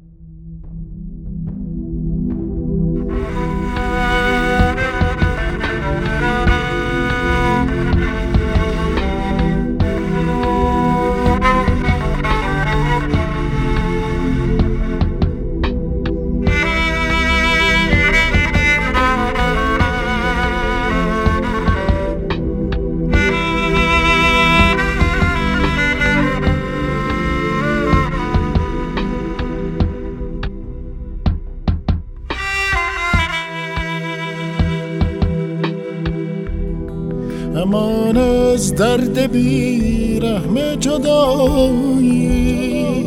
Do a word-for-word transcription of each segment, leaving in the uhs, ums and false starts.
امان از درد بی رحم جدایی،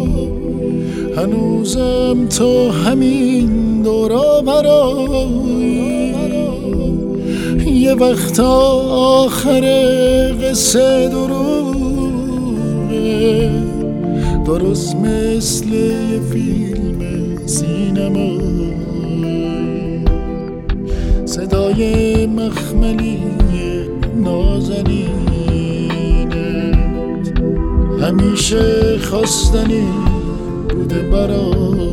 هنوزم تو همین دورا برایی. یه وقت آخر قصه دروغه، درست مثل یه فیلم سینمایی. صدای مخملی نازنینت همیشه خواستنی بوده برام.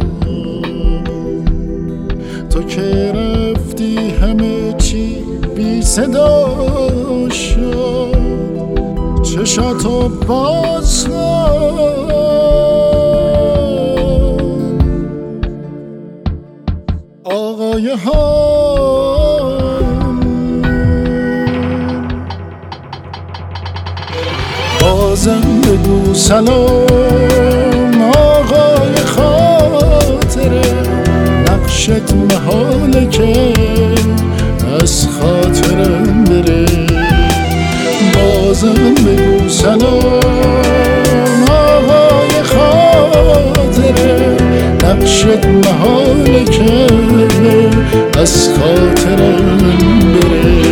تو که رفتی همه چی بی صدا شد، چشاتو باز کن. آقای ها بازم بگو سلام، آقای خاطره. نقشت محاله که از خاطرم بره. بازم بگو سلام، آقای خاطره. نقشت محاله که از خاطرم بره.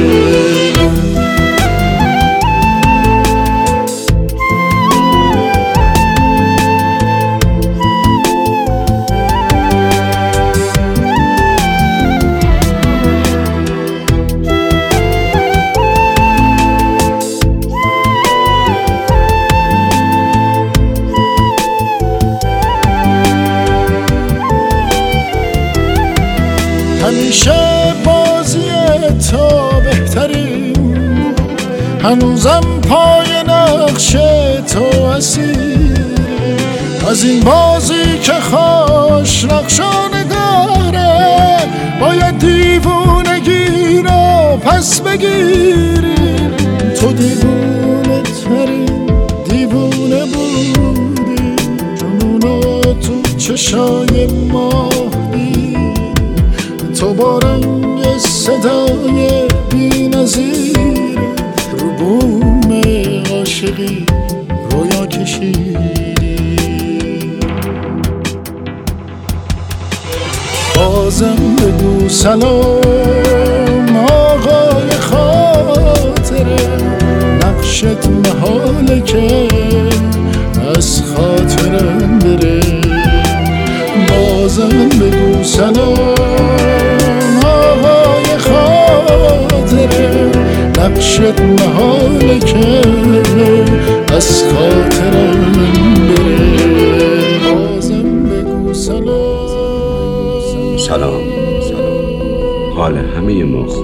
همیشه بازی تو بهترین بود، هنوزم پای نقش تو اسیر. از این بازی که خوش نقشانه داره، باید دیوونگی رو پس بگیری. تو دیوونه ترین دیوونه بودی، جنونو تو چشای ما دیدی. تو با رنگ صدای بی نظیر، رو بوم عاشقی رویا کشیدی. بازم بگو سلام، آقای خاطره. نقشت محاله که از خاطرم بره. بازم بگو سلام، آقای خاطره. نقشت محاله که از خاطرم بره. بازم بگو سلام. سلام. حال همه ما خوب.